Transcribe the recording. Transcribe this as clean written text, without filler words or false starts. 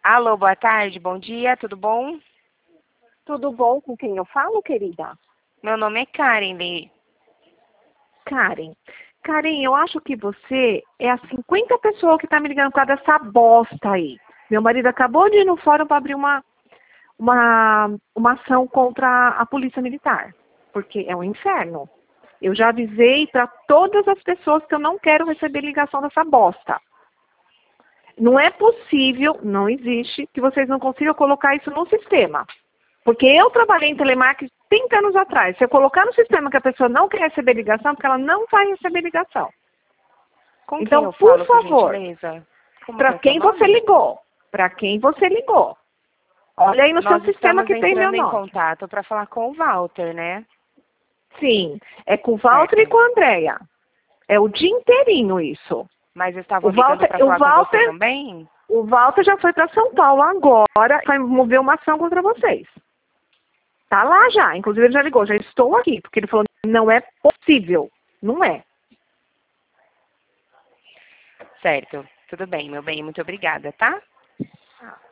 Alô, boa tarde, bom dia, tudo bom? Tudo bom? Com quem eu falo, querida? Meu nome é Karen, Lee. Karen. Karen, eu acho que você é a 50 pessoa que está me ligando por causa dessa bosta aí. Meu marido acabou de ir no fórum para abrir uma ação contra a polícia militar, porque é um inferno. Eu já avisei para todas as pessoas que eu não quero receber ligação dessa bosta. Não é possível, não existe, que vocês não consigam colocar isso no sistema. Porque eu trabalhei em telemarketing 30 anos atrás. Se eu colocar no sistema que a pessoa não quer receber ligação, porque ela não vai receber ligação. Com quem Então, eu por falo, por favor, gentileza? Como que para é o seu quem você nome? ligou? Para quem você ligou? Olha aí no seu Nós sistema estamos que tem meu entrando em nome. contato para falar com o Walter, né? Sim, é com o Walter e Certo. com a Andréia. É o dia inteirinho isso. Mas estavam O ligando Walter, para falar com você também? O Walter já foi para São Paulo agora, vai mover uma ação contra vocês. Tá lá já, inclusive ele já ligou, já estou aqui, porque ele falou, não é possível. Não é. Certo. Tudo bem, meu bem, muito obrigada, tá?